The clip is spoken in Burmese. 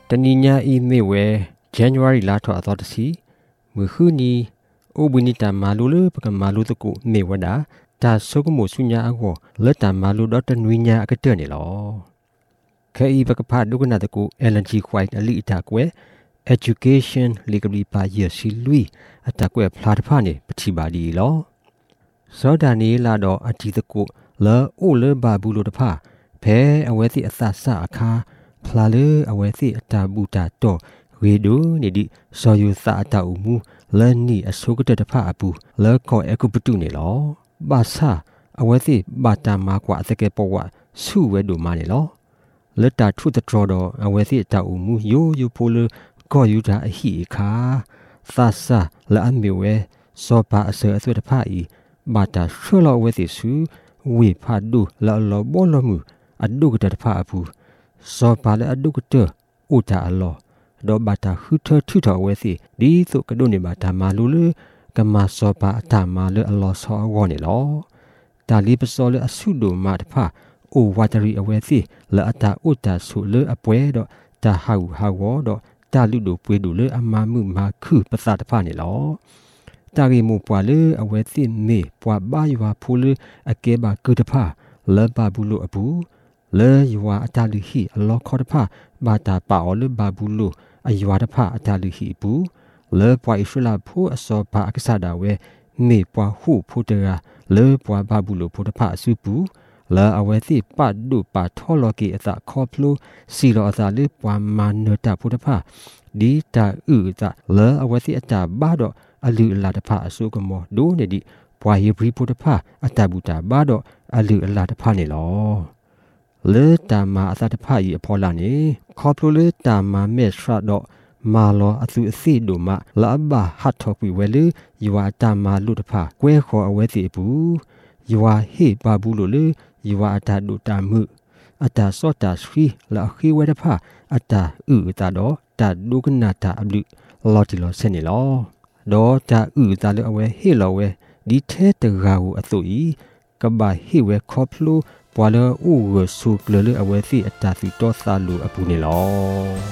တနီညာအီမေဝဲ January လာထော်အတော်တစီမခုနီအိုဘနီတာမာလူလပကမာလူတကုမေဝဒါတာဆုကမှုဆုညာအကောလက်တာမာလူတော့တနွေညာအကတဲ့နေလောခဲဤပကဖာဒုကနာတကု LNG White အလီအတာကွဲ Education legally by year စီလူအတာကွဲဖလာတဖာနေပတိပါဒီလောစောဒာနီလာတော့အတီတကုလောအိုလဘာဘူးလိုတဖာဘဲအဝဲစီအသဆအခါဖလာလေအဝဲစီအတာဘူတာတော့ဝေဒိုနေဒီစောယူသအတာအမှုလန်နီအဆုကတတဖာအပူလောကောအကုပတုနေလောဘာသာအဝဲစီဘာတာမာကွာအစကေပေါ်ဝဆုဝဲဒိုမာနေလောလက်တာထုတတော်တော့အဝဲစီအတာအမှုယိုယိုပိုလကောယူတာအဟိခါသဆာလာအမီဝဲစောပါအစေအဆွတဖာဤဘာတာဆွလောဝဲစီဆုဝေဖာဒုလာလောဘောလမှုအဒုကတဖာအပူစောပါလေအဒုကတဥတာအလောတော့ဘာတာခုထထထဝဲစီဒီသုကဒုနေဘာတာမာလူလကမစောပါအတာမာလအလောဆောဝောနေလောဒါလီပစောလအဆုဒိုမာတဖာအိုဝါတရီအဝဲစီလအတာဥတာဆုလအပွဲတော့တာဟောဟောဝတော့တာလူဒိုပွေးဒိုလအမမှုမာခုပစတဖာနေလောတာရီမူပွာလေအဝဲစီမေပွာဘာယဝဖူလအကေဘာကုတဖာလဘဘူးလိုအပူလေယဝအတာလူဟီအလောခေါ်တဖာဘာတာပါအောလဘဘူးလိုအယဝတဖာအတာလူဟီပူလေပွာဣရှလာဖူအစောပါအကဆာဒါဝဲမေပွာဟုဖူတရာလေပွာဘဘူးလိုဖူတဖာအစုပူလာအဝဲစီပတ်ဒုပါထောလကီအတာခေါပလူစီလောအတာလေပွာမာနတာဖူတဖာဒီတာဥတာလာအဝဲစီအတာဘာတော့အလူအလာတဖာအစုကမောဒိုနေဒီပွာယေဘရီဖူတဖာအတာဘူတာဘာတော့အလူအလာတဖာနေလောလေတာမာအတာတဖာဤအဖော်လာနေခေါပလူလေတာမာမေရှရတော့မာလောအသူအစီဒိုမာလာဘဟတ်ထောကွေဝဲလေယဝတာမာလူတဖာကွဲခေါ်အဝဲစီအပူယဝဟေဘာဘူးလိုလေယဝအတာဒုတာမှုအတာစောတာရှိလာခိဝဲတဖာအတာဥတာတော့တာဒုကနာတာအဘလူလော်တီလောဆနေလောဒေါ်တာဥတာလေအဝဲဟေလောဝဲဒီထဲတရာကိုအသူဤကဘာဟေဝဲခေါပလူပွာလဥဝဆုကလလေအဝဲစီအတာစီတော့စာလူအပူနေလော